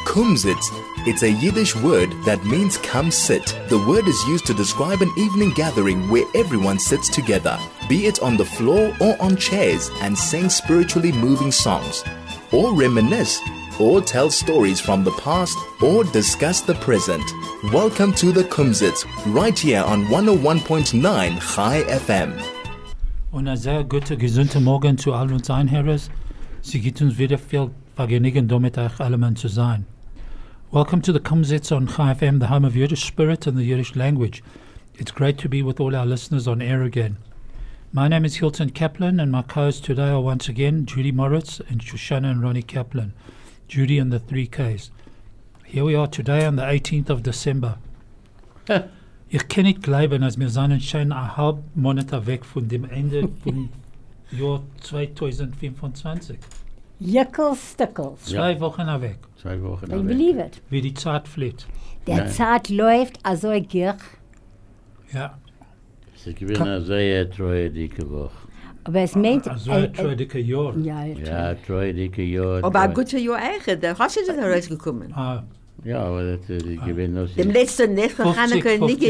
Kumsitz. It's a Yiddish word that means come sit. The word is used to describe an evening gathering where everyone sits together, be it on the floor or on chairs, and sing spiritually moving songs, or reminisce, or tell stories from the past, or discuss the present. Welcome to the Kumsitz, right here on 101.9 Chai FM. Und ein sehr guter, gesunder Morgen zu all uns Einhörers. Sie gibt uns wieder viel Vergnügen, damit euch alle zu sein. Welcome to the Kumsitz on Chai FM, the home of Yiddish spirit and the Yiddish language. It's great to be with all our listeners on air again. My name is Hilton Kaplan, and my co-hosts today are once again Judy Moritz and Shoshana and Ronnie Kaplan. Judy and the 3Ks. Here we are today on the 18th of December. Ich kann nicht glauben, als wir sind schon ein halb Monat weg von dem Ende vom Jahr 2025. Stickles. 2 Wochen weg. 2 Wochen I believe it. Wie die Zeit fliegt. Der Zeit läuft also gier. Ja. Sie gewinnen eine sehr treue, dicke Woche. Aber es meint... Also ein treue dicke Jahr. Ja, treue, dicke Jahr. Aber ein guter Jahr eigen, da hast du da rausgekommen. Ja, aber das gewinnen noch... Dem letzten Nacht von Chanukah nicht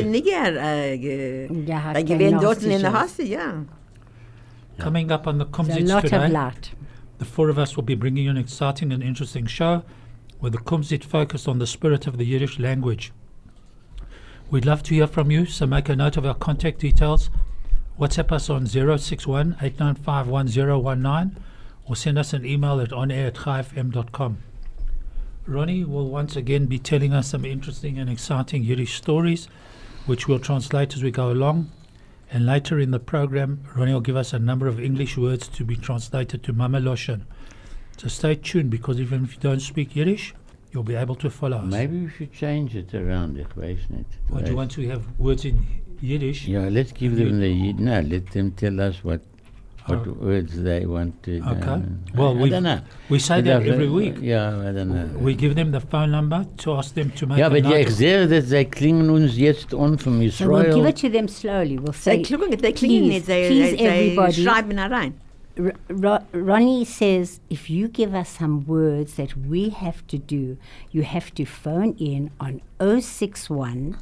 da gewinnen dort in der Hasse, ja. Coming up on the Kumsitz today, the four of us will be bringing you an exciting and interesting show with the Kumsitz focused on the spirit of the Yiddish language. We'd love to hear from you, so make a note of our contact details. WhatsApp us on 061-895-1019 or send us an email at onair@chaifm.com. Ronnie will once again be telling us some interesting and exciting Yiddish stories, which we'll translate as we go along. And later in the program, Ronnie will give us a number of English words to be translated to Mama Loshen. So stay tuned, because even if you don't speak Yiddish, you'll be able to follow us. Maybe we should change it around, ich weiß nicht. Or do you want to have words in Yiddish? Yeah, let's give them let them tell us what words they want to... Okay. I don't know. We say that every week. Yeah, I don't know. We give them the phone number to ask them to make ja, a aber note. ich sehe, dass sie klingen uns jetzt an vom Israel. So we'll give it to them slowly. We'll say, They klingen nicht, please everybody. schreiben rein. Ronnie says, if you give us some words that we have to do, you have to phone in on 061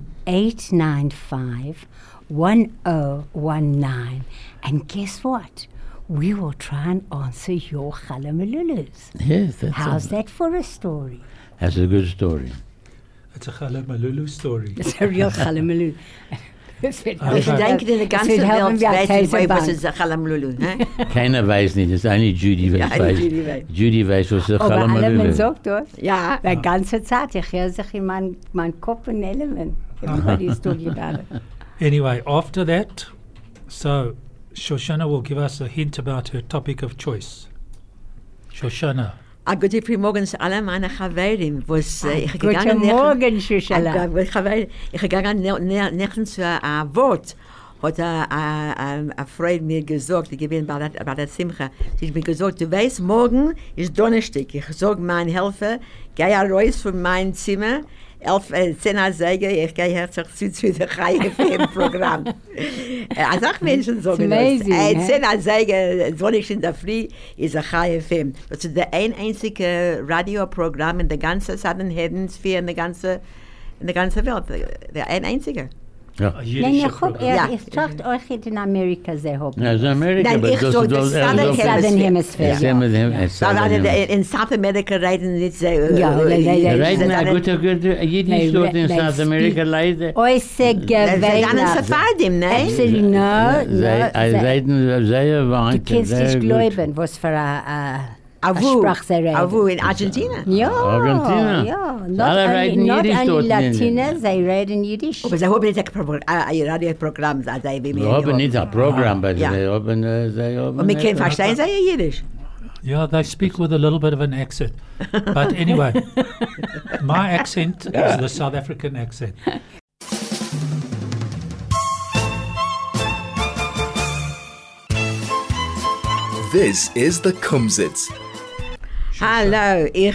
895 1019. And guess what? We will try and answer your Chalamalulus. Yes, that's How's that for a story? That's a good story. It's a Chalamalulu story. It's a real Chalamalulu. Ich denke, in der ganzen Welt weiß nicht, was ist ein Chalamlulu. Keiner weiß nicht, das ist eine Judy, weiß. Judy weiß, was ist ein Chalamalulu. Aber alle sagt das. Ja. Die ganze Zeit. Ich höre sich in meinen Kopf und Element. Everybody's talking about it. Anyway, after that, so Shoshana will give us a hint about her topic of choice. Shoshana. Guten Morgen zu alle meine Chaverim, Guten Morgen, Shoshana. Ich gegangen nächstens zu einem Wort, hat eine Freund mir gesagt, ich bin bei der Simcha, sie hat mir gesagt, du weißt, morgen ist Donnerstag. Ich sage meinen Helfer, geh raus von meinem Zimmer, 10 Uhr sagen, ich gehe herzlich zu der Chai-FM-Programm. Als auch Menschen sagen das. 10 Uhr sagen, Sonntag in der Früh ist ein Chai-FM. Das ist der einzige Radioprogramm in der ganzen Southern Hemisphere, in der ganzen Welt. Der einzige. Ja. Nein, ich sage euch in Amerika sehr hoch. Ja, in Amerika. Nein, ich sage, das Southern Hemisphere. In South America reden nicht sehr... Reden ein guter Jiddisch dort in South America leider. Äußere Gewinner. Sie sind Sephardim, ne? Absolutely, no. Sie reden sehr weit. Du kannst nicht glauben, was für eine Sprache sie reden. Avu in Argentina? Ja. Argentina. Ja. Alle reden Jiddisch dort. Not only Latiner, sie reden Jiddisch. Aber sie haben nicht ein Radioprogramm. Sie haben nicht ein Programm, aber sie haben... Und wir können verstehen, sie Jiddisch. Yeah, they speak with a little bit of an accent. But anyway, my accent is the South African accent. This is the Kumsitz. Hallo, ich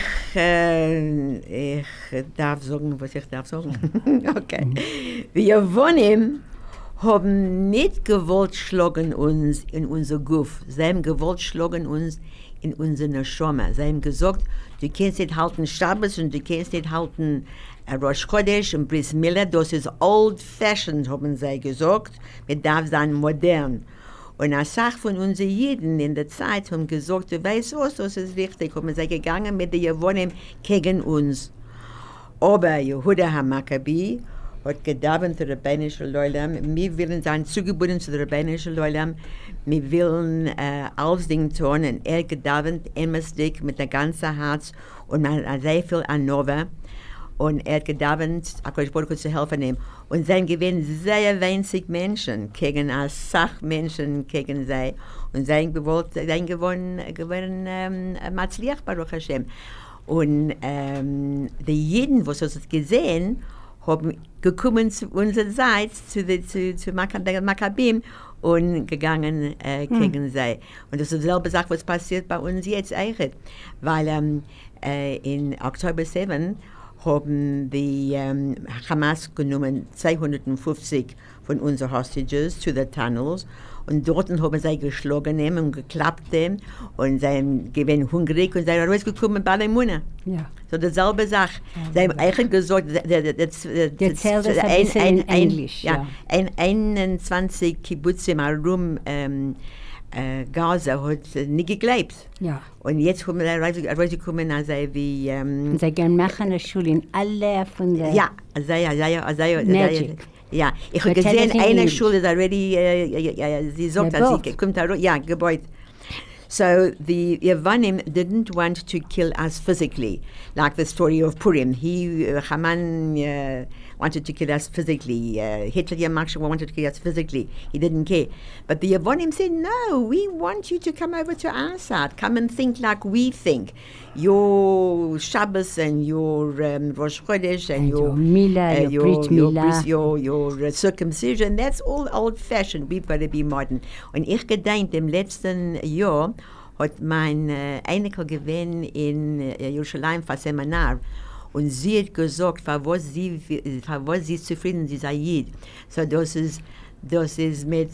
darf sagen, was ich darf sagen. Okay. Wir wohnen haben nicht gewollt schlagen uns in unser Guff. Sie haben gewollt schlagen uns in unsere Neshama. Sie haben gesagt, du kannst nicht halten Shabbos und du kannst nicht halten Rosh Chodesh und Bris Milah. Das ist old-fashioned, haben sie gesagt. Wir darf sein modern. Und eine Sache von unseren Jiden in der Zeit haben gesagt, du weißt was, das ist richtig. Haben sie gegangen mit den Jewonim gegen uns. Aber Yehuda HaMaccabi hat gedauert zu der Rabbeinischen Leulam. Wir wollen sein zugebunden zu der Rabbeinischen Leulam. Wir wollen alles Ding tun. Und gedauert emmerstig mit der ganzen Herz und mit sehr viel Anova. Und hat gedauert, Akadosh Baruch Hu zu helfen ihm. Und sein gewinn sehr wenig Menschen gegen als Sachmenschen gegen sie. Und sein gewonnen Matzliach Baruch Hashem. Und die Jeden, was es gesehen, haben gekommen zu unserer Seite, zu den Maccabim und gegangen gegen sie. Und das ist dieselbe Sache, was passiert bei uns jetzt eigentlich. Weil in Oktober 7 haben die Hamas genommen 250 von unseren Hostages zu den Tunnels und dort haben sie geschlagen und geklappt und sie gewesen hungrig und sie sind rausgekommen bei der Munna. Ja. So dieselbe Sache. Sie haben eigentlich gesagt, Erzähl das ein bisschen in Englisch. Ja, 21 Kibbutzim herum Gaza hat nicht geglaubt. Ja. Und jetzt haben wir rausgekommen, also wie... Und sie gehen machen eine Schule in alle von der... Ja, Magic. Ja, ich habe But tell gesehen, us in eine English. Schule ist already, sie sagt, Ja, dass sie gebaut. kommt da, ja, gebaut. So the Yevanim didn't want to kill us physically, like the story of Purim. Haman wanted to kill us physically. Hitler wanted to kill us physically. He didn't care. But the Yevanim said, no, we want you to come over to our side. Come and think like we think. Your Shabbos and your Rosh Chodesh and your Milah, your Brit Milah. your circumcision, that's all old-fashioned. We've got to be modern. Und ich gedenkt, im letzten Jahr hat mein Einikel gewesen in Jerusalem für Seminar und sie hat gesagt, für was sie ist zufrieden, sie sei Jid. So das ist mit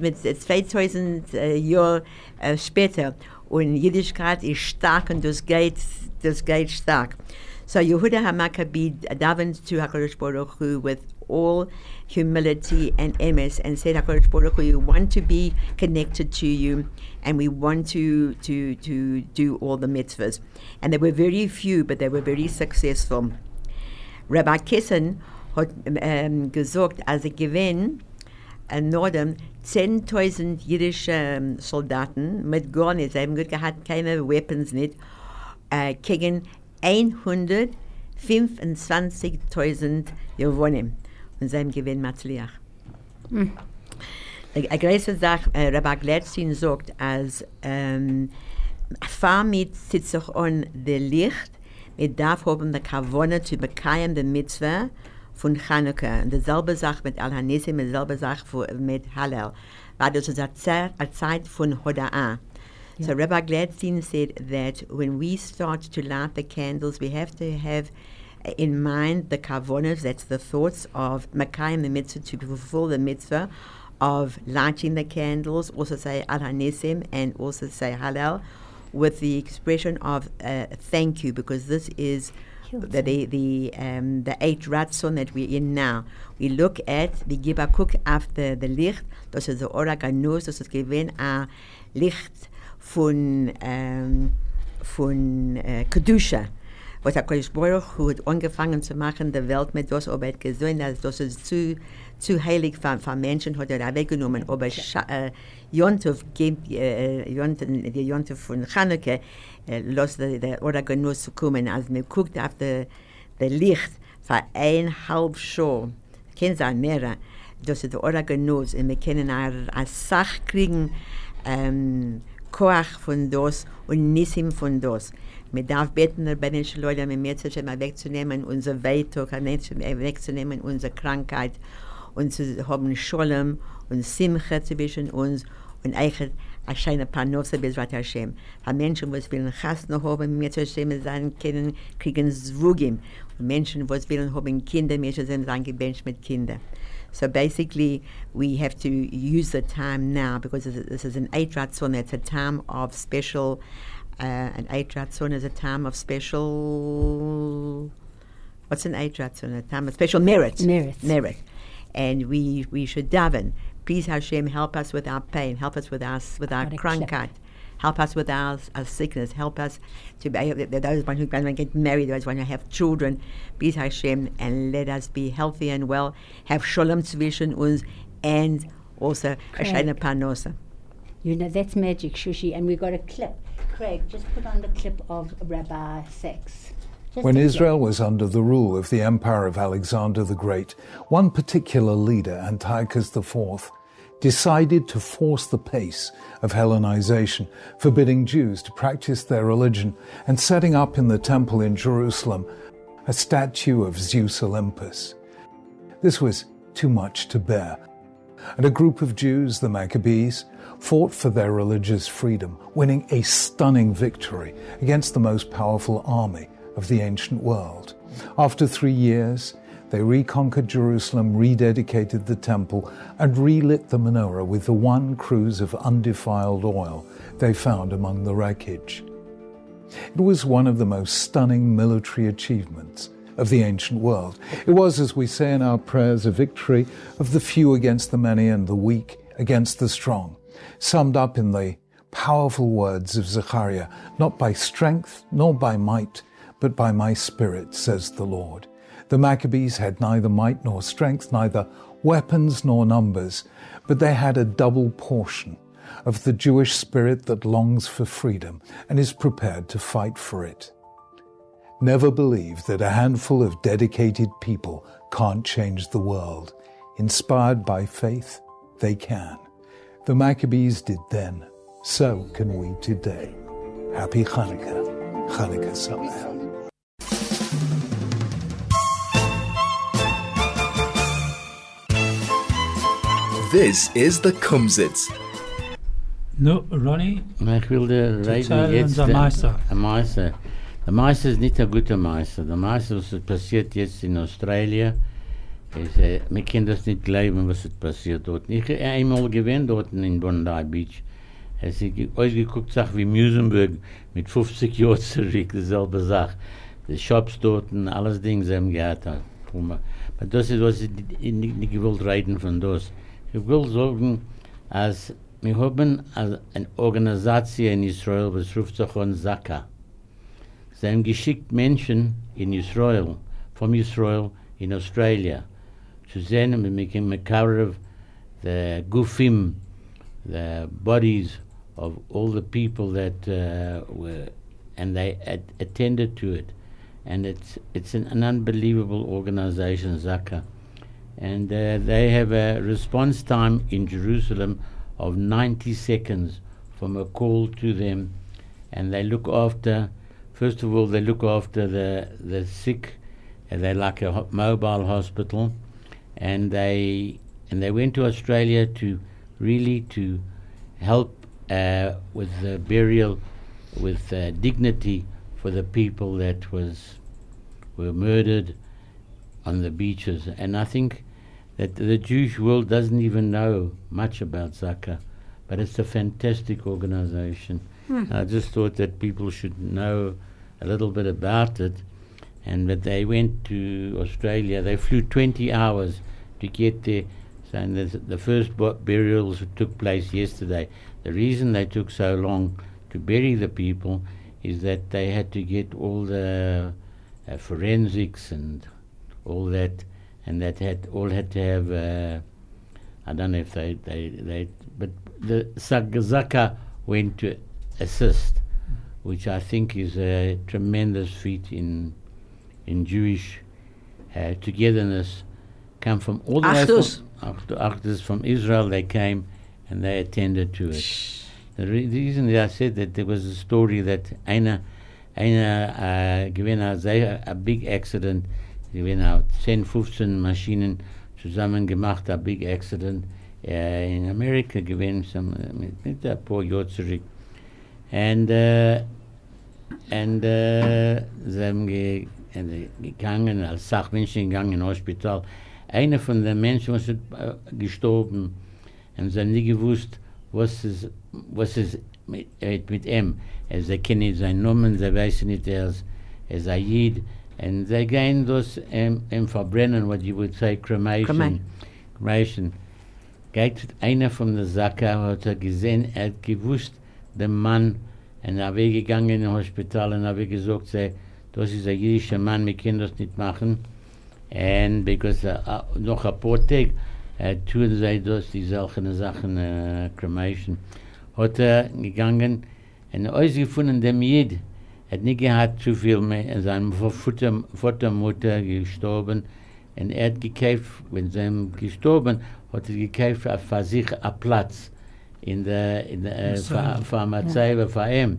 2000 Jahren später und Jiddischkeit ist stark und das geht stark. So Yehuda HaMaccabi davened to HaKadosh Baruch Hu with all humility and emes and said, HaKadosh Baruch Hu, we want to be connected to you and we want to do all the mitzvahs. And there were very few, but they were very successful. Rabbi Kissen hat gesagt, als gewinn in Norden 10.000 jüdische Soldaten mit gar nichts, sie haben gut gehabt, keine Weapons nicht, gegen 125.000 Jewonim. Und sie haben gewinn Matzliach. Eine große Sache, Rabbi Gladstein sagt, als fahr mit sitzt sich an der Licht, mit darf haben die Kavone zu bekehren der Mitzvah von Chanukah. Und dieselbe Sache mit Al-Hanissim, dieselbe Sache mit Hallel. Weil das ist eine Zeit von Hoda'ah. So Rabbi Gladstein said that when we start to light the candles, we have to have in mind the kavonas, that's the thoughts of Makayim the mitzvah, to fulfill the mitzvah of lighting the candles, also say Al-Hanissim and also say Hallel, with the expression of thank you, because this is the 8 Ratzon that we're in now. We look at the Gibakuk after the Licht, das ist der Ora Ganuz, das ist gewinn a Licht von Kedusha. Was HaKadosh Baruch Hu hat angefangen zu machen, die Welt mit das, aber er hat gesehen, dass das ist zu heilig für Menschen, hat er weggenommen. Aber Yontov gibt, die Yontov von Chanukah, lässt der Ora Ganuz zu kommen. Als man guckt auf das Licht für 1,5 Schuhe, kennen Sie mehr, das ist der Ora Ganuz, und wir können eine Sache kriegen, Koach von das und Nissim von das. Man darf beten, bei den Leuten, mit mir zu wegzunehmen, unser Weitog, wegzunehmen, unsere Krankheit, und zu haben Scholem und Simcha zwischen uns und eigentlich eine Parnose Bezrat Hashem. Für Menschen, die wollen Chas noch haben, mit mir zu sein können, kriegen Zwugim. Und Menschen, die wollen haben Kinder, Menschen sind gebencht mit Kindern. So basically, we have to use the time now because this is an Eid Ratzon. It's a time of special. An Eid Ratzon is a time of special. What's an Eid Ratzon? A time of special merit. Merit. And we should daven. Please Hashem, help us with our pain. Help us with our krankheit. Help us with our sickness. Help us to be those ones who get married, those ones who have children. Please Hashem, and let us be healthy and well. Have shalom zwischen uns, and also a shayna parnosa. You know, that's magic, Shushi. And we got a clip. Craig, just put on the clip of Rabbi Sachs. When Israel was under the rule of the Empire of Alexander the Great, one particular leader, Antiochus IV, decided to force the pace of Hellenization, forbidding Jews to practice their religion and setting up in the temple in Jerusalem a statue of Zeus Olympus. This was too much to bear, and a group of Jews, the Maccabees, fought for their religious freedom, winning a stunning victory against the most powerful army of the ancient world. After 3 years, they reconquered Jerusalem, rededicated the temple, and relit the menorah with the one cruse of undefiled oil they found among the wreckage. It was one of the most stunning military achievements of the ancient world. It was, as we say in our prayers, a victory of the few against the many and the weak against the strong, summed up in the powerful words of Zechariah, "Not by strength nor by might, but by my Spirit, says the Lord." The Maccabees had neither might nor strength, neither weapons nor numbers, but they had a double portion of the Jewish spirit that longs for freedom and is prepared to fight for it. Never believe that a handful of dedicated people can't change the world. Inspired by faith, they can. The Maccabees did then. So can we today. Happy Hanukkah. Hanukkah Sameach. This is the Kumsitz. No, Ronnie, Ich will dir reden tell jetzt uns ein Meister. ein Meister. Der Meister ist nicht ein guter Meister. Der Meister, was passiert jetzt in Australien, ist, wir können das nicht glauben, was passiert dort. Ich habe einmal gewesen dort in Bondi Beach. Es ist ausgeguckt, Sache wie Musenberg mit 50 Jahren zurück, dieselbe Sache. Die Shops dort und alles Dinge haben gehabt. Aber das ist, was ich nicht gewollt reden von das. Ich will sagen, als wir haben eine Organisation in Israel, was ruft sich an Zaka. Sie haben geschickt Menschen in Israel, von Israel in Australia, zu sehen, wir können cover the gufim, the bodies of all the people that were, and they attended to it. And it's an unbelievable organization, Zaka. And they have a response time in Jerusalem of 90 seconds from a call to them. And they look after, first of all, they look after the sick. They're like a mobile hospital. And they went to Australia to really to help with the burial, with dignity for the people that were murdered on the beaches. And I think that the Jewish world doesn't even know much about Zaka, but it's a fantastic organization. I just thought that people should know a little bit about it, and that they went to Australia. They flew 20 hours to get there, and the first burials took place yesterday. The reason they took so long to bury the people is that they had to get all the forensics and all that, and that had to have, I don't know if they but the Zaka went to assist, which I think is a tremendous feat in Jewish togetherness. Come from all the way from Israel. They came and they attended to it. The reason that I said that there was a story that given a big accident, given 10, 15 Maschinen zusammen gemacht, a big accident in America, given mit ein paar Jahre zurück. And sie haben gegangen, als Sachmenschen gegangen in Hospital, einer von den Menschen was gestorben und sie haben nie gewusst, was ist mit ihm. Sie kennen seinen Namen, sie wissen nicht, er ist ein Jid. Und sie gehen das verbrennen, what you would say, cremation. Geht einer von der Sache, hat gesehen, hat gewusst, der Mann, und er ist gegangen in den Hospital und er gesagt, das ist ein jüdischer Mann, wir können das nicht machen. Und because noch ein paar Tage tun sie das, die solchen Sachen, cremation. Hat gegangen und ausgefunden, dem Jid hat nicht gehabt zu viel mehr, seine Vatermutter gestorben und hat gekauft, wenn sie gestorben, hat gekauft für sich einen Platz in der Pharmazie für ihn.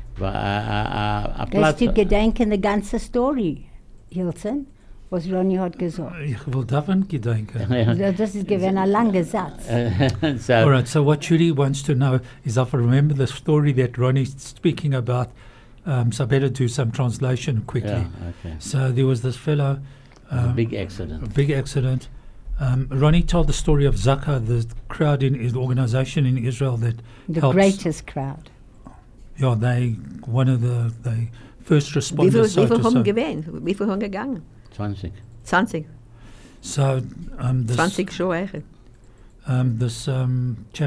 Ein Platz. Das ist gedenken die ganze Story, Hilton, was Ronnie hat gesagt. Ich will davon gedenken. Das ist gewesen ein langer Satz. All right, so what Judy wants to know is if I remember the story that Ronnie's speaking about, so I better do some translation quickly. Yeah, okay. So there was this fellow... A big accident. Ronnie told the story of Zaka, the crowd the organization in Israel that The helps. greatest crowd. Yeah, one of the first responders. Wie viel haben gewählt? Wie viel haben gegangen? 20. 20. So this 20 schon eigentlich. this chap.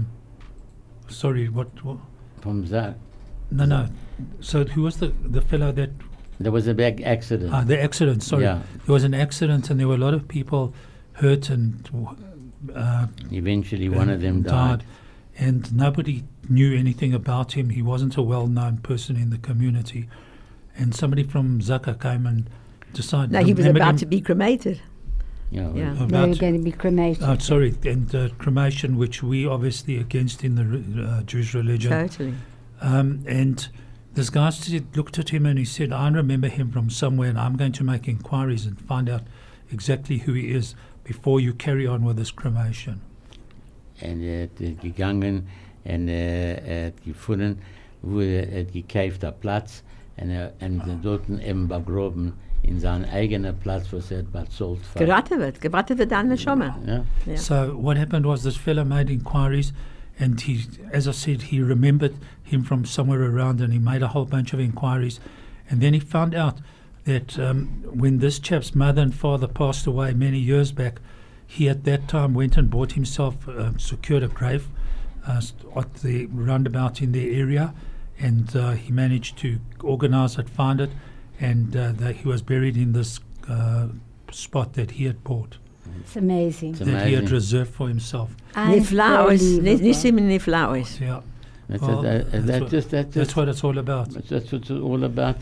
Sorry, what? From that, No. So who was the fellow that? there was a big accident. The accident. Sorry, Yeah. there was an accident, and there were a lot of people hurt and. Eventually, one of them died. And nobody knew anything about him. He wasn't a well-known person in the community. And somebody from Zaka came and decided... No, he was remembered about him to be cremated. Yeah. Yeah. They about- were going to be cremated. Oh, sorry, and cremation, which we obviously against in the Jewish religion. Totally. And this guy looked at him and he said, I remember him from somewhere and I'm going to make inquiries and find out exactly who he is before you carry on with this cremation. Und hat gegangen und hat gefunden, wo hat gekauft einen Platz und dort eben begraben in seinen eigenen Platz, was bezahlt hat. Gewartet wird dann schon mal. Ja. Yeah. So what happened was this fellow made inquiries and he, as I said, he remembered him from somewhere around and he made a whole bunch of inquiries. And then he found out that when this chap's mother and father passed away many years back, he at that time went and bought himself, secured a grave at the roundabout in the area, and he managed to organize it, find it, and that he was buried in this spot that he had bought, It's amazing. It's that he had amazing. reserved for himself. Nifla aus. Nicht Unbelievable. immer Nifla aus. Yeah, That's, Well, that's what it's all about. That's what it's all about.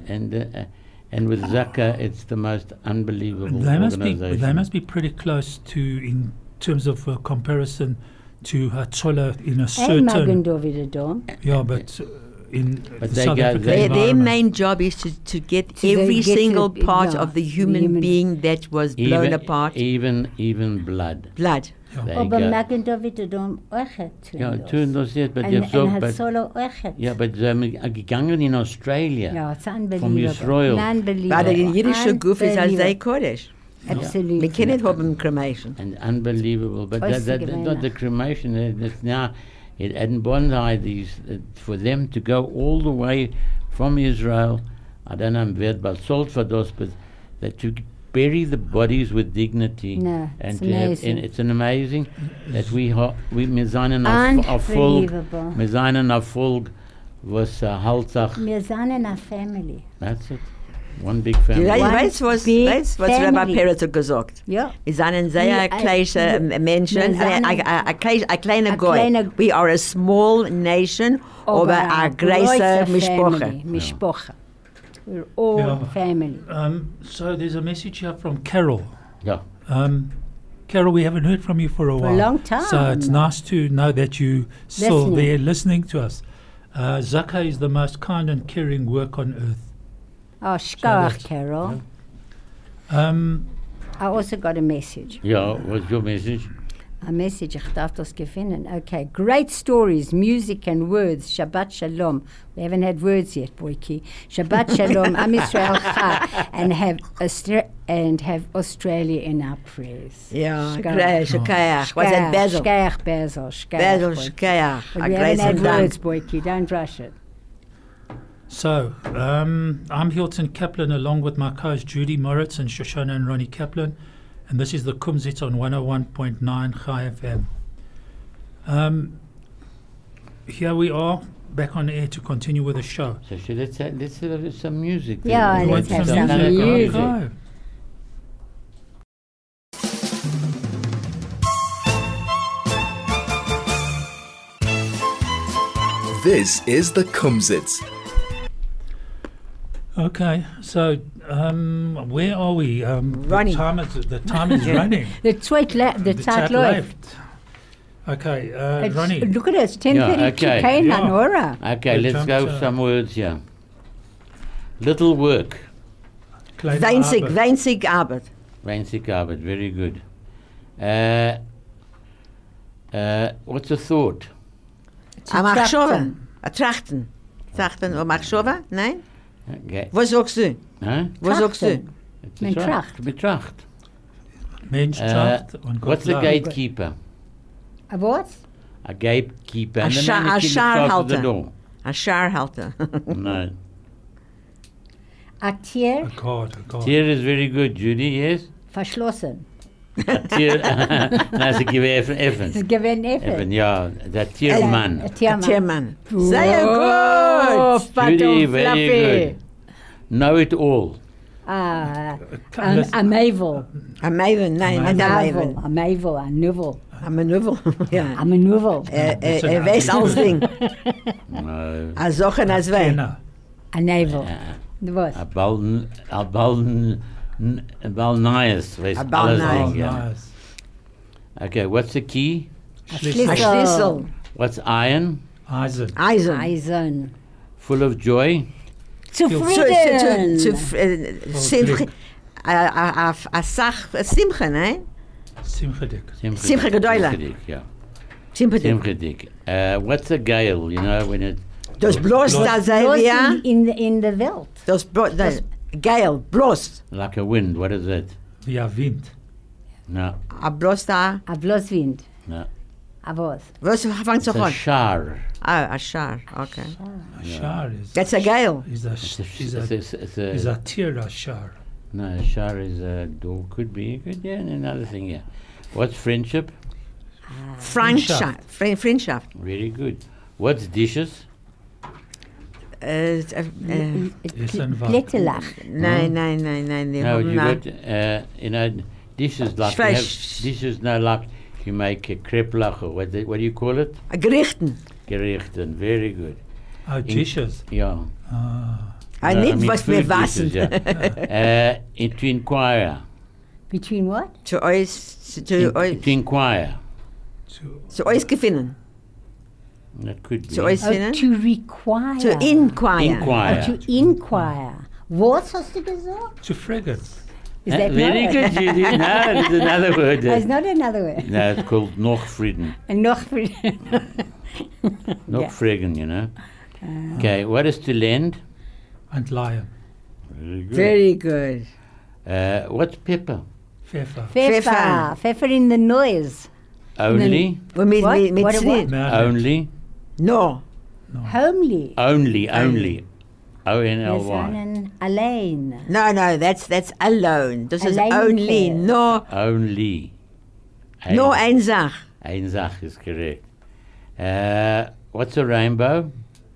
And with Zaka, it's the most unbelievable They organization. must be pretty close to, in terms of comparison, to Hatzola in a And certain. Magen David Adom. Yeah, but in But the they South go- African they- Their environment. main job is to get To every get to single the- part yeah, of the the human human- being that was blown apart. Even blood. Blood. They Aber go- Magen David Adom euch tun Ja, das. tun das jetzt, but And you've so, hat but Solo euch. yeah, but sie haben gegangen in Australia. Yeah, it's From unbelievable. Israel. Unbelievable. Weil der jüdische Guf ist als sei Unbelievable. Kodesh. Absolutely. Wir können nicht haben Cremation. And unbelievable, but Äußerst not gewöhnlich. the cremation. It's now in Bondi. For them to go all the way from Israel, I don't know wer bezahlt für das, but that to bury the bodies with dignity. No, and it's to have, amazing. and it's an amazing that we seien ein Erfolg, Unbelievable. wir seien ein Erfolg, was Haltsach. Wir sind in a family. That's it. One big family. Du One weißt, was big Rabbi family. Peretz hat gesagt? Ja. Wir sind ein sehr kleiner Mensch, wir sind ein kleiner a Goy. kleiner- We are a small nation, aber a große Mischpoche. family. Mishpoche. We're all Yeah. family. So there's a message here from Carol. Yeah. Carol, we haven't heard from you for a For a while. long time. So it's nice to know that you still Listening. there listening to us. Zaka is the most kind and caring work on earth. Oh, that's- Shkach, Carol. Um, I also got a message. Yeah, what's your message? A message, ich darf das gewinnen. Okay, great stories, music and words. Shabbat Shalom. We haven't had words yet, Boyki. Shabbat Shalom, Am Yisrael Chai, and have Australia in our prayers. Ja, Shkayach. Shkayach. What's that, Bezel? Shkayach, Bezel. Bezel, Boyki. Shkayach. But we haven't had words, Boyki. Don't rush it. So, I'm Hilton Kaplan along with my co-host Judy Moritz and Shoshana and Ronnie Kaplan, and this is the Kumzits on 101.9 Chai FM. Here we are, back on air to continue with the show. So let's have some music. Yeah, then. let's have some kind music. Go. This is the Kumzits. Okay, so where are we? Running. The time is running. The Zeit Zeit läuft. Okay, It's- Ronnie. Look at it, it's 10:32. okay. Kein Yeah. Nora. Okay, We let's jump go to- some words here. Little work. Kleine Weinzig, Arbeit. weinzig Arbeit. Weinzig Arbeit, very good. What's a thought? A Machshova. trachten. A Trachten. Trachten oder Machshova? Nein? Okay. Was sagst du? Huh? Was sagst du? Trachten. Men Tracht. Betracht. Mensch tracht und Gott What's a lacht. gatekeeper? A what? A gatekeeper. A And the sha- man who a keeps close to the Scharhalter. door. A Scharhalter. No. A Tier A God. Tier is very good, Judy, yes? verschlossen. Tier. No, ze geven even. Das ist gewinn Even, even. ja. Der Tiermann. A Tiermann. Tiermann. Sehr Oh, gut. Judy, Pato very Fluffy. good. Know it all. A Mavel. A Maven, nein, A nicht a Navel. Maven. A Mavel. A Nuvel. A Manöver. Ja. A Manuvel. Er weiß alles Ding. No. A Sachen als Wein. Kenner. A Navel. Was? A Balnias. Weiß A alles Balnias. Ding, ja. Nice. Okay, what's the key? Schlüssel. A Schlüssel. What's iron? Eisen. Eisen. Eisen. Full of joy? Zufrieden. A Sach, a Simche, nein? Simchedik. Simcha Gedoyle. Simchedik, yeah. Simche. Simchedik. What's a gale, you know, when it... Das bloß da sei Bloß wir. in der Welt. Das bloß, geil, bloß. Like a wind, what is it? Wie ein Wind. No, A bloß da. A bloß Wind. no. A was? Was fängt It's so a an? shower. Ah, a Schar, okay. A Schar is... That's a geil. Is a, It's is a tier, a Schar. no, a shower is a door, could be, yeah, and another thing, yeah. What's friendship? Freundschaft. Freundschaft. Very good. What's dishes? Essen war. Blättelach. Nein. Die No, haben you na- got, you know, dishes like, you Schweig- have dishes, no, like you make a kreplach, or what do you call it? a Gerichten. Gerichten, very good. Oh, dishes. Yeah. Ah, No, I nicht mean was wir food waschen. dishes, yeah. To inquire. Between what? Zu euch, To inquire. zu euch gewinnen. That could be. Zu euch Oh, finden. to require. Zu inquire. Inquire. Oh, to inquire. Was hast du gesagt? To fragen. Is that Very not good, Judy. No, it's another word. It's not another word. No, it's called Nachfrieden. And noch Nachfragen, you know. Okay, what is to lend? And lion. Very good. Very good. What's pepper? Pfeffer. Pfeffer. Pfeffer in the noise. Only? Mit What? mit What- Zrin. No, Only? No. Homely. Only. Wir O-N-L-Y. sind allein. No, that's alone. Das ist Allein only. care. No, Only. no eine Sache. Ein Sach is correct. What's a rainbow?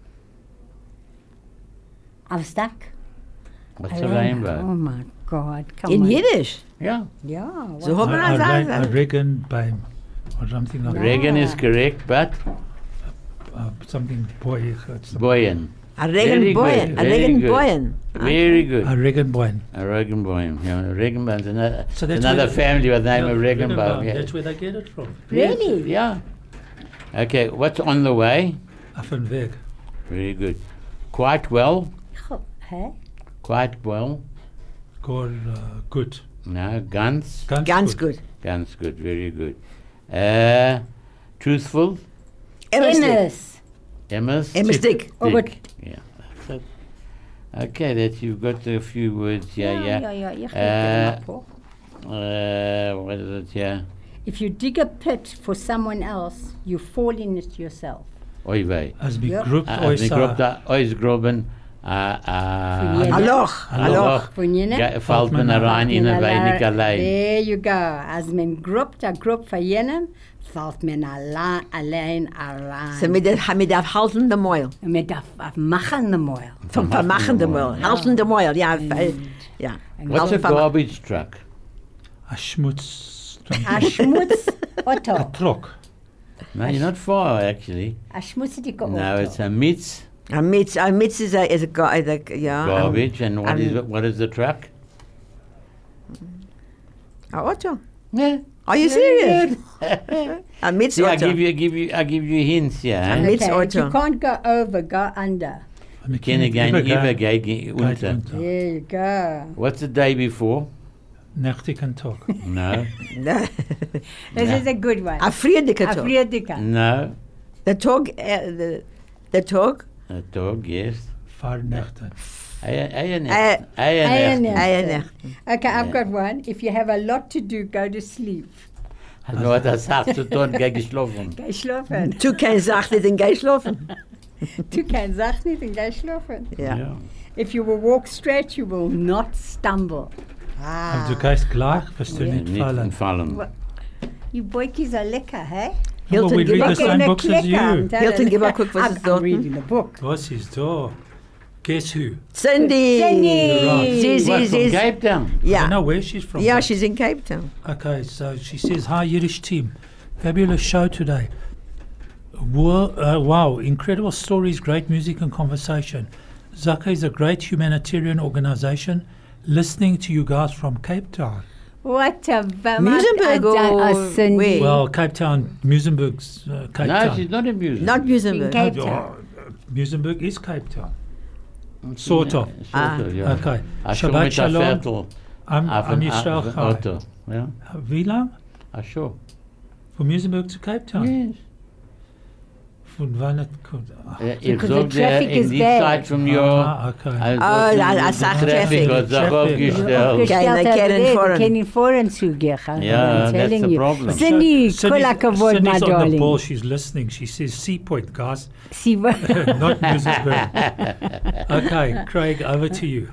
Aufs Dach. What's a rainbow? Oh my God. Come In on. Jiddisch. Yeah. Ja. So haben wir a das a Regenbaum. Or something like Regen is correct, but something boy. buoyant. A Very Regenboyen. good, A very good. Regenboyen. Very good. A Regenbaum. A Regenboim. Yeah, Regenboim is another, So that's another where- family with the name of Regenbaum. Regenboim. Yeah. That's where they get it from. Really? Yeah. Okay, what's on the way? Auf den Weg. Very good. Quite well. Hä? Quite well. Good. No, ganz. Ganz gut. Ganz good. Very good. Truthful. Emma's. Emma's Dick. Oh, but Yeah. That's it. Okay, that you've got a few words here. yeah. You can pick them up, What is it here? if you dig a pit for someone else, you fall in it yourself. Oy vey. As we Ja. grouped Als ik op dat uitgroben, Aloch. Von jenen? valt men rein in een weinig alleen. There you go. Als men groept, a groep van jenen, valt men alleen rein. So mit der haltende Mäuel. Met dat machende moel. Vom vermachende Mäuel. Haltende Mäuel, ja. Ja. What's a garbage truck? A schmutz. A schmutz Otto. Truck. No, you're not far actually. A schmutzige Otto. No, it's a mitz A mitz is a ja. garbage, and what is the truck? A Otto. Yeah. Are you serious? A mitz See, I Otto. give you hints, yeah. Mitz Okay, Otto. you can't go over, go under. Ken again, übergehen unter. There you go. What's the day before? Nächtigen Tag. No, This is a good one. A Friedeke A Tag. Friedeke. no. The Tag, the Tag. A dog, yes. Fahrnächte. Eiernacht. Eiernacht. Okay, I've got one. If you have a lot to do, go to sleep. Also das hast du dort geschlafen. Geh schlafen. Du kannst sagen, den geh schlafen. Du kannst Sachen nicht und geh schlafen. Ja. If you will walk straight, you will not stumble. Aber du gehst gleich, wirst du nicht Nicht fallen. fallen. You boykies are lekker, hey? Well, we read the Lekker same books as you. Hilton, gib mal guck, was ist I'm dort. reading the book. Was ist da? Guess who? Cindy. Cindy. Sie What, from ist. Cape Town? I Ja. don't know where she's from. Ja, but- she's in Cape Town. Okay, so she says, "Hi Yiddish team, fabulous show today. Wow, incredible stories, great music and conversation. Zaka is a great humanitarian organization. Listening to you guys from Cape Town. What a Muizenberg or Cindy. where? Well, Cape Town, Muizenberg's Cape No, Town. she's not in music. Not Muizenberg. Cape Oh, Town. Muizenberg is Cape Town. Sort of. Ah. Sort of, yeah. Okay. Ach, schon Shabbat mit der Shalom. Viertel. I'm Auf Yisrael dem Chai. Auto. Ja. Wie lang? Ach schon. Von Muizenberg zu Cape Town? Yes. Von wann? Ich Because sag the dir, traffic in is die bad. Zeit vom Jahr, Ah, okay. als Traffic hat sich Traffic. aufgestellt. Keiner kennen Wir können fahren. vorn zugehen. Yeah, I'm that's telling the you. problem. Cindy, Cindy's kola kavod, my on the ball. darling. She's listening. She says, Sea Point, guys, See what? not Muizenberg. Okay, Craig, over to you.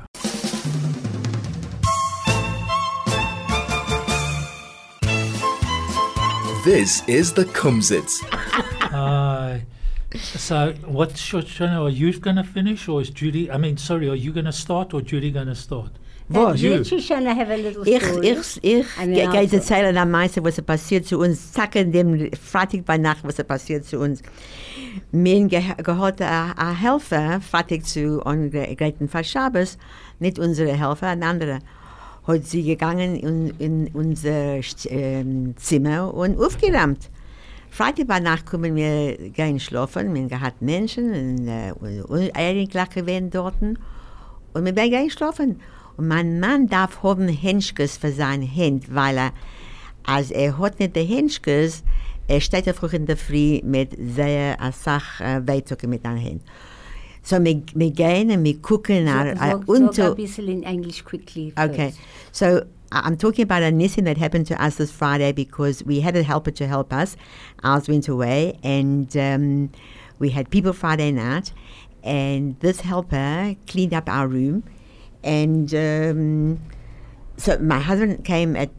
This is the Kumsitz. So, what's your channel? Are you going to finish, or is Judy? I mean, sorry, are you going to start, or Judy going to start? Was? You. Let you Shana have a little Ich story. Eine gehe Antwort. erzählen am meisten, was passiert zu uns. Zack, in dem Freitag bei Nacht, was passiert zu uns. Mir gehört ein Helfer, Freitag zu Greiten Verschabes, nicht unsere Helfer, ein anderer. Hat sie gegangen in unser Zimmer und aufgeräumt. Freitag bei Nacht kommen wir gehen schlafen, wir hatten Menschen und eigentlich gewesen dort und wir gehen schlafen. Und mein Mann darf haben Henschkes für sein Hand, weil als hat nicht die Henschkes, steht früh in der Früh mit sehr Weizungen mit einer Hand. So wir gehen und wir gucken Sag unter. ein bisschen in English quickly. Okay, first. so I'm talking about a missing that happened to us this Friday because we had a helper to help us. Ours went away, and we had people Friday night, and this helper cleaned up our room, and so my husband came at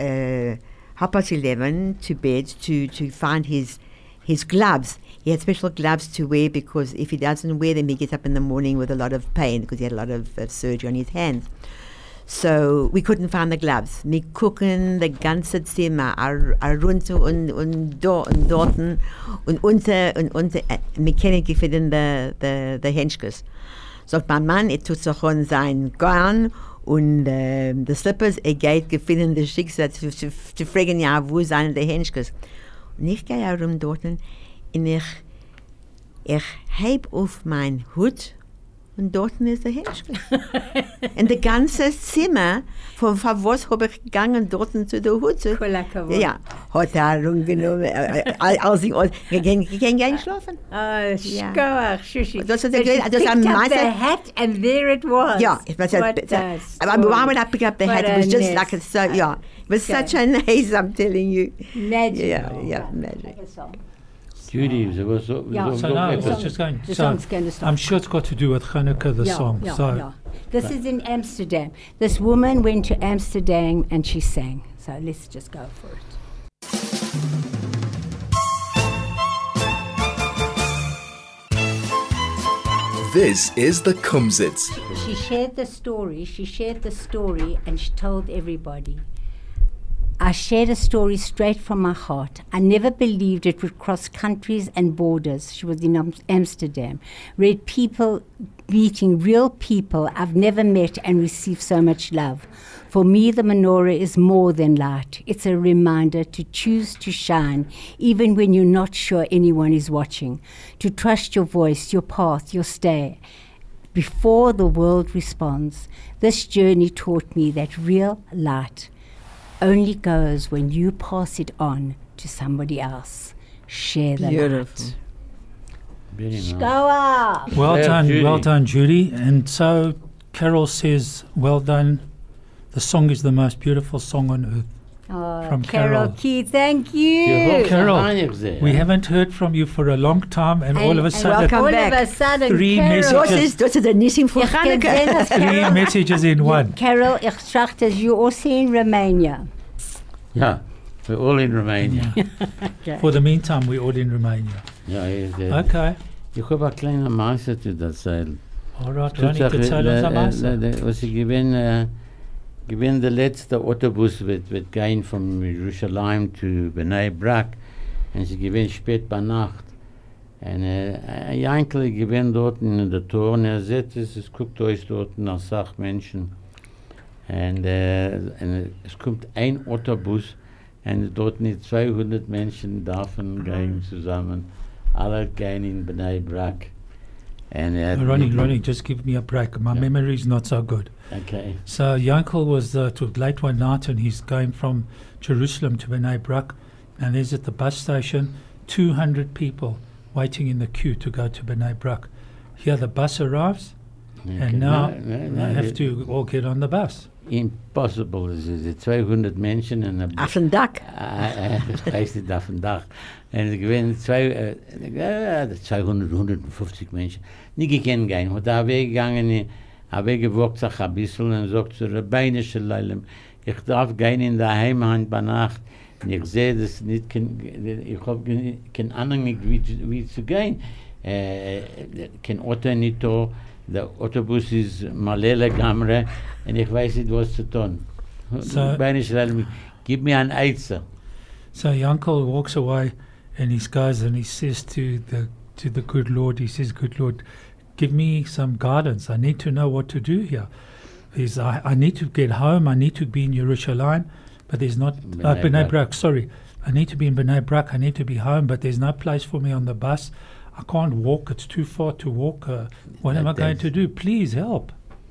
11:30 to bed to find his gloves. He had special gloves to wear because if he doesn't wear them, he gets up in the morning with a lot of pain because he had a lot of surgery on his hands. So we couldn't find the gloves. Wir gucken das ganze Zimmer, runter und dort und dorten und unter, wir können nicht finden die Henschkes. Sagt mein Mann, tut sich an sein Garn und die Slippers, geht gefunden das Schicksal zu fragen, ja, wo sind die Henschkes? Und ich gehe herum dort und ich heb auf mein Hut Und dort ist der Hinschrift. Und das ganze Zimmer, von was habe ich gegangen, dort zu der Hutze. Ja, hat er rumgenommen, als ich ging gar nicht schlafen. Oh, Schkoach, Shushi. Das ist So she das picked am up meisten. the hat and there it was. Yeah, it was What but when I picked up the hat, it was just like it's so, yeah. It was such a nice, I'm telling you. Magic. Yeah, magic. Judy, so was so. Yeah. So now it's just going. The So song's going to start. I'm sure it's got to do with Hanukkah, the song. So This is in Amsterdam. This woman went to Amsterdam and she sang. So let's just go for it. This is the Kumzits. She shared the story and she told everybody. I shared a story straight from my heart. I never believed it would cross countries and borders. She was in Amsterdam. Read people meeting real people I've never met and received so much love. For me, the menorah is more than light. It's a reminder to choose to shine, even when you're not sure anyone is watching. To trust your voice, your path, your stay. Before the world responds, this journey taught me that real light only goes when you pass it on to somebody else. Share the Beautiful. light. Very nice. Shkoach. well done, Judy. And so Carol says, well done. The song is the most beautiful song on earth. Oh, From Carol Carol. Key, thank Je you. hoort Carol, Heilig zeggen. We haven't heard from you for a long time, and all of a sudden, welcome all back. of a sudden, Three Carol, messages. Das ist der Nissim von Ich kann sehen, Hanukkah. dass three Carol, messages in one. Carol, ich sagte, you also in Romania. Ja, we're all in Romania. For the meantime, we're all in Romania. Ja, Okay. ich habe eine kleine Masse zu erzählen. All right, Ronnie, erzähl uns am meisten. Was ich gewinne der letzte Autobus wird gehen von Jerusalem zu Bnei Brak und sie gewinnt spät bei Nacht. Und ein Jankel gewinnt dort in der Tor und sitzt es guckt euch dort nach Sachmenschen. Und es kommt ein Autobus und dort nicht 200 Menschen dürfen gehen zusammen. Alle gehen in Bnei Brak. And Ronnie, just give me a break. My memory is not so good. Okay. So Yankel was late one night, and he's going from Jerusalem to Bnei Brak, and there's at the bus station 200 people waiting in the queue to go to Bnei Brak. Here the bus arrives, and now they have to all get on the bus. Impossible. Es ist 200 Menschen und ein Auf dem Dach. Ich weiß nicht, auf dem Dach. Und es gewinnen 200, 150 Menschen. Nie gekannt gehen. Und da weggegangen, weggewogt sich ein bisschen und sagt zu Rabbinische Leilem, ich darf gehen in der Heimat bei Nacht. Und ich sehe das nicht, ich habe keine Ahnung nicht, wie zu gehen. Kein Auto nicht da. Der Autobus ist Malele Gamre und ich weiß nicht, was zu tun. So- Gib mir ein Eizer. So Yankel walks away, and he goes and he says to the good Lord, he says, "Good Lord, give me some guidance. I need to know what to do here. I need to get home. I need to be in Jerusalem, but there's not Bnei Bnei Brak. Brak. Sorry, I need to be in Bnei Brak. I need to be home, but there's no place for me on the bus. I can't walk. It's too far to walk. What am I going to do? Please help."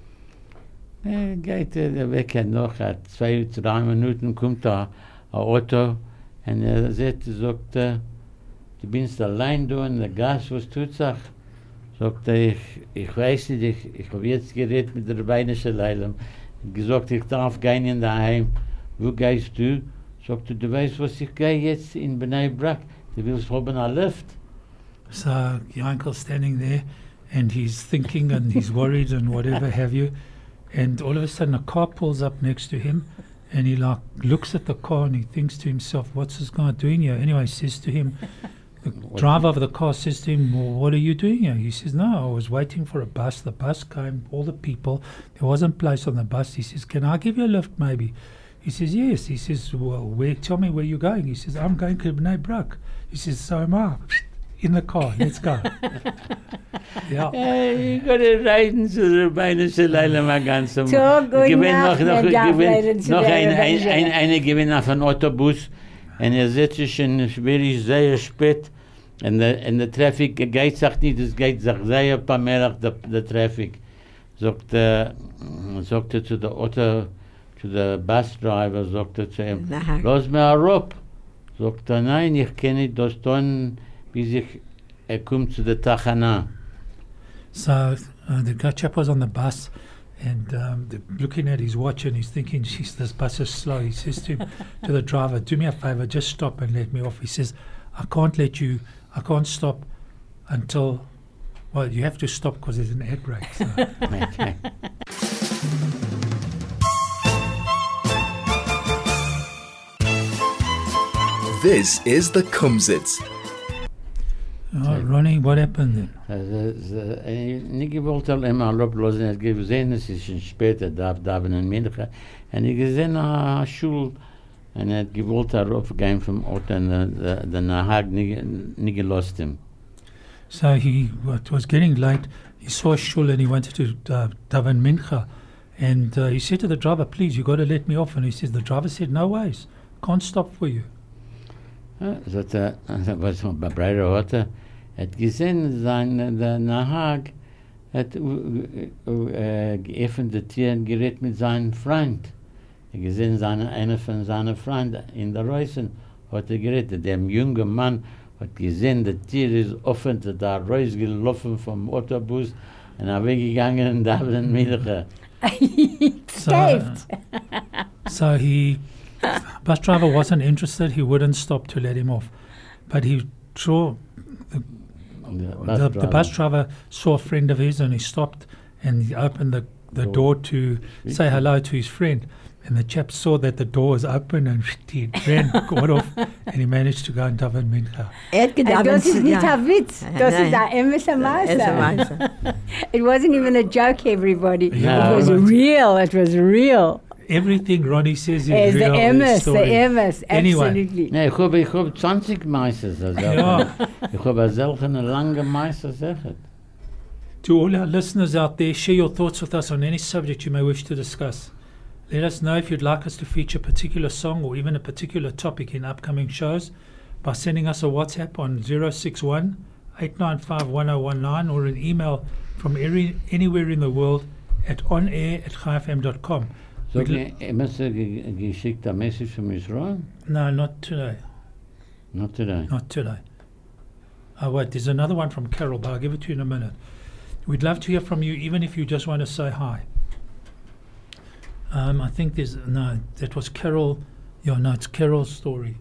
Geht weg noch 2-3 Minuten, kommt da ein Auto und sagt, du bist allein da in der Gas, was tut sich? Sagt ich weiß nicht, ich habe jetzt geredet mit der Rabbinischen Leilem, gesagt, ich darf gehen in der Heim. Wo gehst du? Sagt du weißt, was ich gehe jetzt in Bnei Brak, du willst haben einen Lift. So Yankel's standing there, and he's thinking, and he's worried, and whatever have you. And all of a sudden, a car pulls up next to him, and he looks at the car, and he thinks to himself, "What's this guy doing here?" Anyway, says to him, the driver of the car says to him, "Well, what are you doing here?" He says, "No, I was waiting for a bus. The bus came, all the people. There wasn't place on the bus." He says, "Can I give you a lift, maybe?" He says, "Yes." He says, "Well, tell me where you're going." He says, "I'm going to Bnei Brak." He says, "So am I." In the car, let's go. Yeah. Ich kann reisen zu der Rabbinischen Leilem ein ganzes So, gute Nacht, man darf reisen zu noch der Rabbinischen Leilem. eine gewinnt auf einen Autobus und sitzt schon wirklich sehr spät And the traffic geht sich nicht, es geht sich sehr pamerig, the traffic. Sagt er zu der Auto, zu der Bus driver, sagt er zu ihm, lass mir herab. Sagt er, nein, ich kann nicht das tun, bis kommt zu der Tachana. So the chap was on the bus and looking at his watch and he's thinking, geez, this bus is slow. He says to the driver, do me a favor, just stop and let me off. He says, I can't stop until, well, you have to stop because there's an air brake. So. Okay. This is the Kumzits. Oh, Ronnie, what happened then? Nicht gewollt immer ablosen, er hat gesehen, es ist schon später, da in München, und ich gesehen eine Schule, und er hat gewollt raufgehen vom Ort, und der Nahag nicht gelost ihm. So it was getting late. He saw a shul and he wanted to daven mincha. And he said to the driver, please, you got to let me off. And he says, the driver said, no ways, can't stop for you. Was bei Breiter hatte, hat gesehen, der Nahag hat geöffnet die Tür und geredet mit seinem Freund. Er gesehen, einer von seinen Freunden in der Reusen hat geredet. Der junge Mann hat gesehen, die Tür ist offen, da rausgelaufen vom Autobus und weggegangen und da waren Milch. So bus driver wasn't interested. He wouldn't stop to let him off, but he saw the bus driver saw a friend of his and he stopped and he opened the door to say hello to his friend. And the chap saw that the door was open and he ran, got off, and he managed to go and daven mincha. Das ist nicht ein Witz. Das ist ein emischer Maße. It wasn't even a joke, everybody. Yeah. It was real. It was real. Everything Ronnie says is It's real. the MS, absolutely. Nee, ich habe 20 Meisters. Ja. Ich habe solche lange Meisters. To all our listeners out there, share your thoughts with us on any subject you may wish to discuss. Let us know if you'd like us to feature a particular song or even a particular topic in upcoming shows by sending us a WhatsApp on 061 895 1019 or an email from anywhere in the world at onair@chaifm.com. So, hast du geschickt a message from Israel? No, not today. Not today. Not today. Oh, wait, there's another one from Carol, but I'll give it to you in a minute. We'd love to hear from you, even if you just want to say hi. I think that was Carol. Yeah, no, it's Carol's story.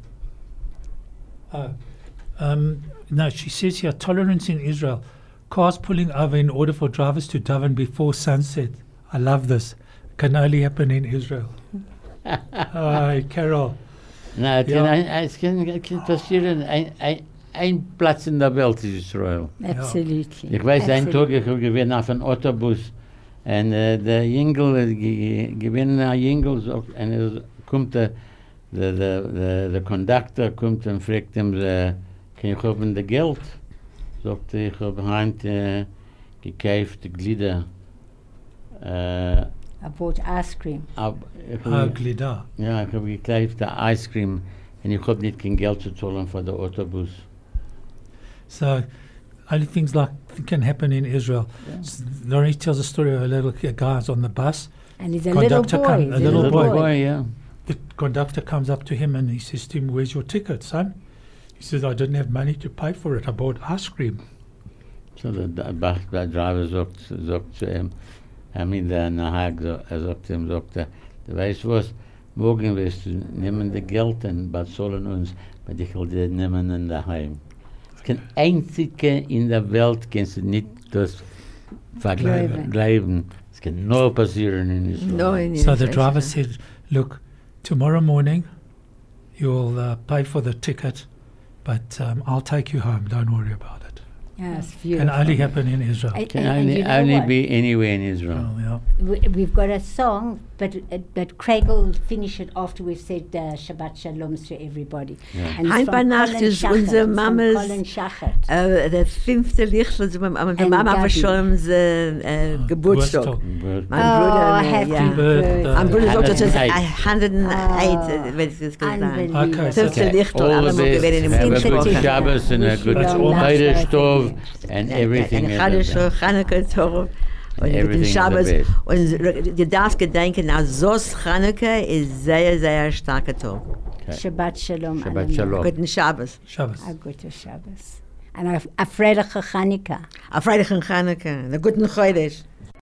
No, she says here, tolerance in Israel. Cars pulling over in order for drivers to daven before sunset. I love this. Can only happen in Israel. Carol. No, es kann passieren, ein Platz in der Welt ist Israel. Absolutely. Ich weiß, einen Tag, ich habe gewinnt auf einem Autobus und der Jüngel, gewinnt ein Jüngel, und kommt der Conductor kommt und fragt ihm, kann ich haben das Geld? Sagt ich habe heute gekauft Glieder. I bought ice cream. Glieder. Ja, ich habe gekauft Ice Cream und ich habe nicht kein Geld zu zahlen für den Autobus. So, only things like can happen in Israel. Yeah. Laurie tells a story of a little guy on the bus. And he's a little boy. A little boy, yeah. The conductor comes up to him and he says to him, "Where's your ticket, son?" He says, "I didn't have money to pay for it. I bought ice cream." So the driver sagt zu ihm, der Nahag sagt ihm, du weißt was, morgen wirst du nehmen das Geld und bezahlen uns, aber ich will dir nehmen in daheim. Kein einziger in der Welt kannst du nicht das vergleichen. Es kann nur passieren in Israel. So the driver said, "Look, tomorrow morning you'll pay for the ticket, but I'll take you home. Don't worry about it." Yes, beautiful. Can only happen in Israel. Can only be anywhere in Israel. Oh, yeah. We've got a song, but Craig will finish it after we've said Shabbat Shalom to everybody. And it's Ein from paar Nacht Colin ist Schachert. unsere It's from Mamas, Colin Schachert. der 5. Lichtl, meine Mama war schon Geburtstag. Mein Bruder, happy ja. birthday. Mein Bruder sagt, das ist 108. 108, wenn ich das gesagt Unbelievable. habe. Okay, 5. Lichtl, All alle the mal best. gewählt in Have a dem good Sympathy. Shabbos and a Wish good you long Chodesh life. Tov and everything in the best. Chanukah Tov. Und mit dem Everything Shabbos. is Und du darfst gedenken, als Sos Chanukah ist sehr, sehr starker Tag. Shabbat Shalom. Shabbat Amen. Shalom. Guten Shabbos. Shabbos. A gute Shabbos. And a freiliche Chanukah. A Freitag und Chanukah. Einen guten Chodesh.